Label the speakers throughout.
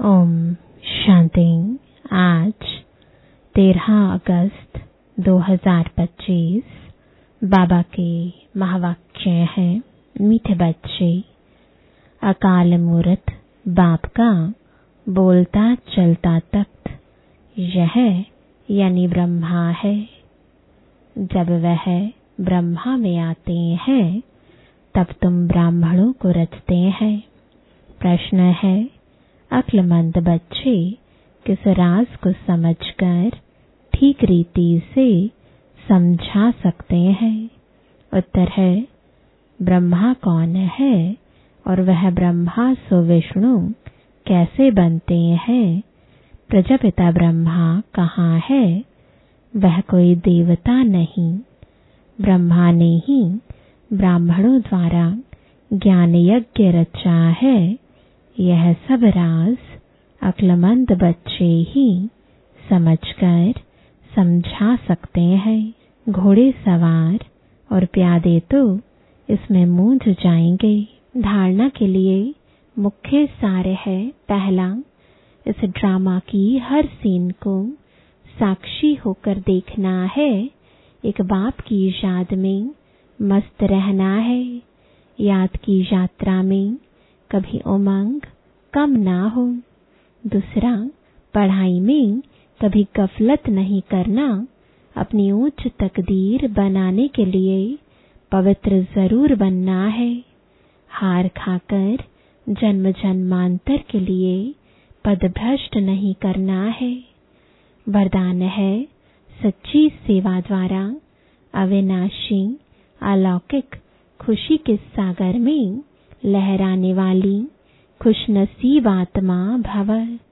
Speaker 1: ओम शांति। आज 13 अगस्त 2025 बाबा के महावाक्य हैं। मीठे बच्चे, अकाल मूर्त बाप का बोलता चलता तख्त यह यानी ब्रह्मा है। जब वह ब्रह्मा में आते हैं तब तुम ब्राह्मणों को रचते हैं। प्रश्न है, अक्लमंद बच्चे किस राज को समझकर ठीक रीति से समझा सकते हैं? उत्तर है, ब्रह्मा कौन है और वह ब्रह्मा सो विष्णु कैसे बनते हैं? प्रजापिता ब्रह्मा कहाँ है? वह कोई देवता नहीं, ब्रह्मा ने ही ब्राह्मणों द्वारा ज्ञान यज्ञ रचा है। यह सब राज अक्लमंद बच्चे ही समझकर समझा सकते हैं। घोड़े सवार और प्यादे तो इसमें मूंझ जाएंगे। धारणा के लिए मुख्य सार है, पहला, इस ड्रामा की हर सीन को साक्षी होकर देखना है। एक बाप की याद में मस्त रहना है। याद की यात्रा में कभी उमंग कम ना हो। दूसरा, पढ़ाई में कभी गफलत नहीं करना। अपनी उच्च तकदीर बनाने के लिए पवित्र जरूर बनना है। हार खाकर जन्म जन्मांतर के लिए पदभ्रष्ट नहीं करना है। वरदान है, सच्ची सेवा द्वारा अविनाशी अलौकिक खुशी के सागर में लहराने वाली खुशनसीब आत्मा भव।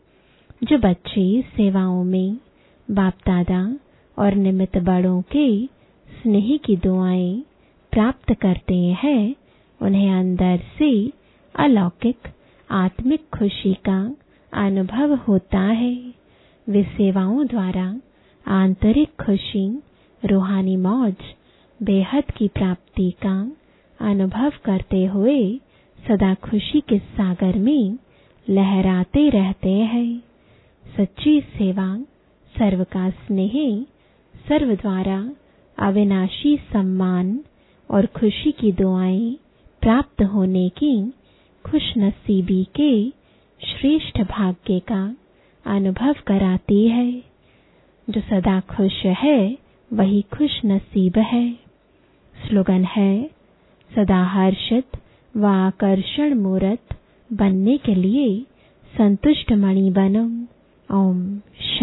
Speaker 1: जो बच्चे सेवाओं में बाप दादा और निमित्त बड़ों के स्नेह की दुआएं प्राप्त करते हैं, उन्हें अंदर से अलौकिक आत्मिक खुशी का अनुभव होता है। वे सेवाओं द्वारा आंतरिक खुशी, रूहानी मौज, बेहद की प्राप्ति का अनुभव करते हुए सदा खुशी के सागर में लहराते रहते हैं। सच्ची सेवा, सर्व का स्नेह, सर्व द्वारा अविनाशी सम्मान और खुशी की दुआएं प्राप्त होने की खुशनसीबी के श्रेष्ठ भाग्य का अनुभव कराती है। जो सदा खुश है वही खुश नसीब है। स्लोगन है, सदा हर्षित व आकर्षण मूर्त बनने के लिए संतुष्ट मणि बनो। ओम